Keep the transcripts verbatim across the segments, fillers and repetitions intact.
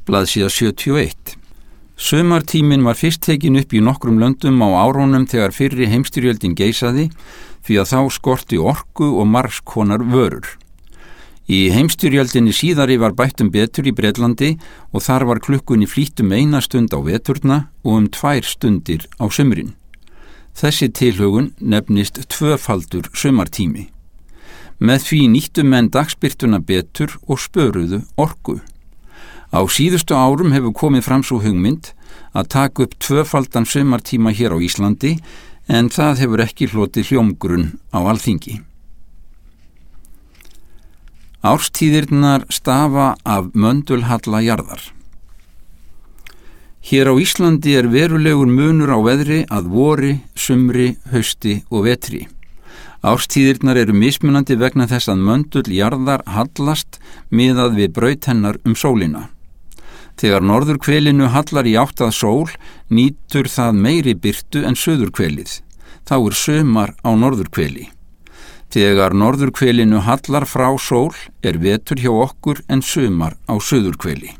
Blaðsíða sjötíu og eitt. Sumartíminn var fyrst tekin upp í nokkrum löndum á árunum þegar fyrri heimsstyrjöldin geisaði því að þá skorti orku og margs konar vörur. Í heimsstyrjöldinni síðari var bættum betur í Bretlandi og þar var klukkunni flýtt um eina stund á veturna og um tvær stundir á sumrin. Þessi tilhögun nefnist tvöfaldur sumartími. Með því nýttu menn dagsbirtuna betur og spöruðu orku. Á síðustu árum hefur komið fram sú hugmynd að taka upp tvöfaldan sumartíma hér á Íslandi en það hefur ekki hlotið hljómgrunn á Alþingi. Árstíðirnar stafa af möndulhalla jarðar. Hér á Íslandi er verulegur munur á veðri að vori, sumri, hausti og vetri. Árstíðirnar eru mismunandi vegna þess að möndul jarðar hallast miðað við braut hennar um sólina. Þegar norðurhvelinu hallar í átt að sól nýtur það meiri birtu en suðurhvelið. Þá er sumar á norðurhveli. Þegar norðurhvelinu hallar frá sól er vetur hjá okkur en sumar á suðurhveli.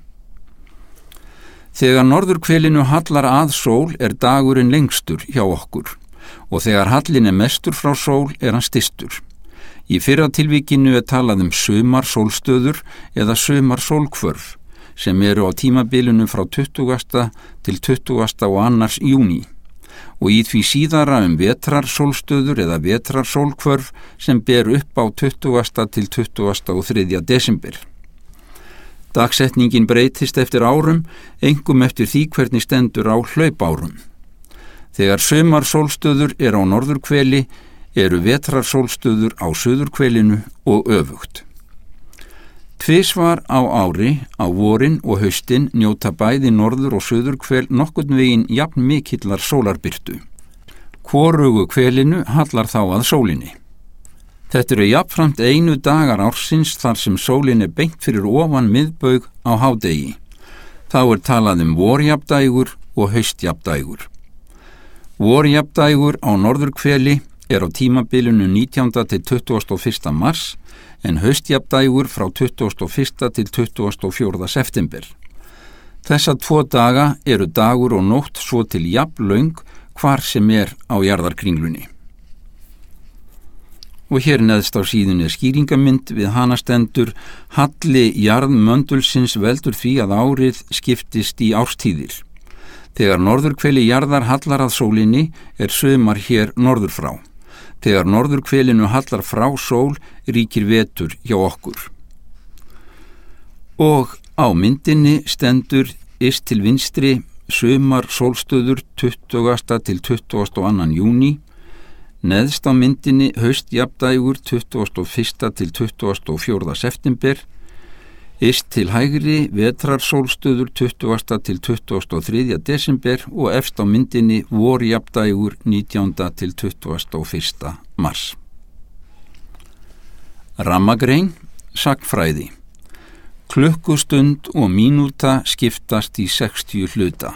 Þegar norðurhvelinu hallar að sól er dagurinn lengstur hjá okkur og þegar hallin er mestur frá sól er hann stystur. Í fyrra tilvikinu er talað um sumar sólstöður eða sumar sólhvörf sem eru á tímabilinu frá tuttugasta til tuttugasta og annars júní og í því síðara um vetrar sólstöður eða vetrar sólhvörf sem ber upp á tuttugasta til tuttugasta og þriðja desember. Dagsetningin breytist eftir árum, einkum eftir því hvernig stendur á hlaupárum. Þegar sumar sólstöður er á norðurhveli eru vetrar sólstöður á suðurhvelinu og öfugt. Tvisvar á ári, á vorin og haustin njóta bæði norður og suðurhvel nokkurn veginn jafn mikillar sólarbirtu. Hvorugu hvelinu hallar þá að sólinni. Þetta eru jafnframt einu dagar ársins þar sem sólin er beint fyrir ofan miðbaug á hádegi. Þá er talað um vorjafndægur og haustjafndægur. Vorjafndægur á norðurhveli er á tímabilinu nítjánda til tuttugasta og fyrsta mars en haustjafndægur frá tuttugasta og fyrsta til tuttugasta og fjórða september. Þessa tvo daga eru dagur og nótt svo til jafnlöng hvar sem er á jarðarkringlunni. Og hér neðst á síðunni er skýringamynd við hana stendur halli jarðmöndulsins veldur því að árið skiptist í árstíðir. Þegar norðurhveli jarðar hallar að sólinni er sumar hér norður frá. Þegar norðurhvelinu hallar frá sól ríkir vetur hjá okkur. Og á myndinni stendur yst til vinstri sumar sólstöður tuttugasta til tuttugasta og annan júní, neðst á myndinni haustjafndægur tuttugasta og fyrsta til tuttugasta og fjórða september, yst til hægri vetrarsólstöður tuttugasta til tuttugasta og þriðja desember og efst á myndinni vorjafndægur nítjánda til tuttugasta og fyrsta mars. Rammagrein, sagnfræði. Klukkustund og mínúta skiptast í sextíu hluta.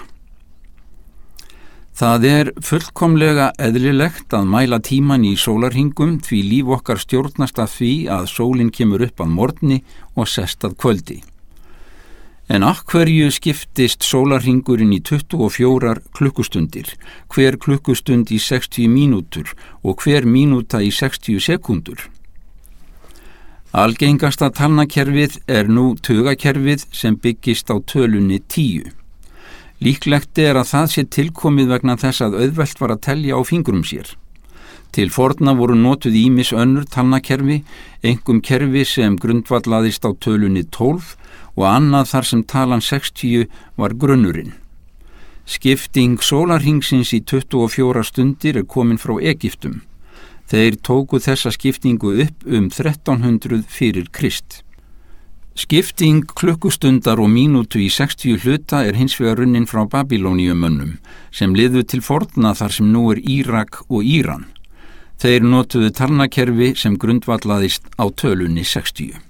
Það er fullkomlega eðlilegt að mæla tíman í sólarhringum því líf okkar stjórnast af því að sólin kemur upp að morgni og sest að kvöldi. En af hverju skiptist sólarhringurinn í tuttugu og fjórar klukkustundir, hver klukkustund í sextíu mínútur og hver mínúta í sextíu sekúndur? Algengasta talnakerfið er nú tugakerfið sem byggist á tölunni tíu. Líklegt er að það sé tilkomið vegna þess að auðvelt var að telja á fingrum sér. Til forna voru notuð ýmis önnur talnakerfi, einkum kerfi sem grundvallaðist á tölunni tólf og annað þar sem talan sextíu var grunnurinn. Skipting sólarhringsins í tuttugu og fjórar stundir er komin frá Egyptum. Þeir tóku þessa skiptingu upp um þrettán hundruð fyrir Krist. Skipting klukkustundar og mínútu í sextíu hluta er hins vegar runnin frá Babylóníumönnum sem liðu til forna þar sem nú er Írak og Íran. Þeir notuðu talnakerfi sem grundvallaðist á tölunni sextíu.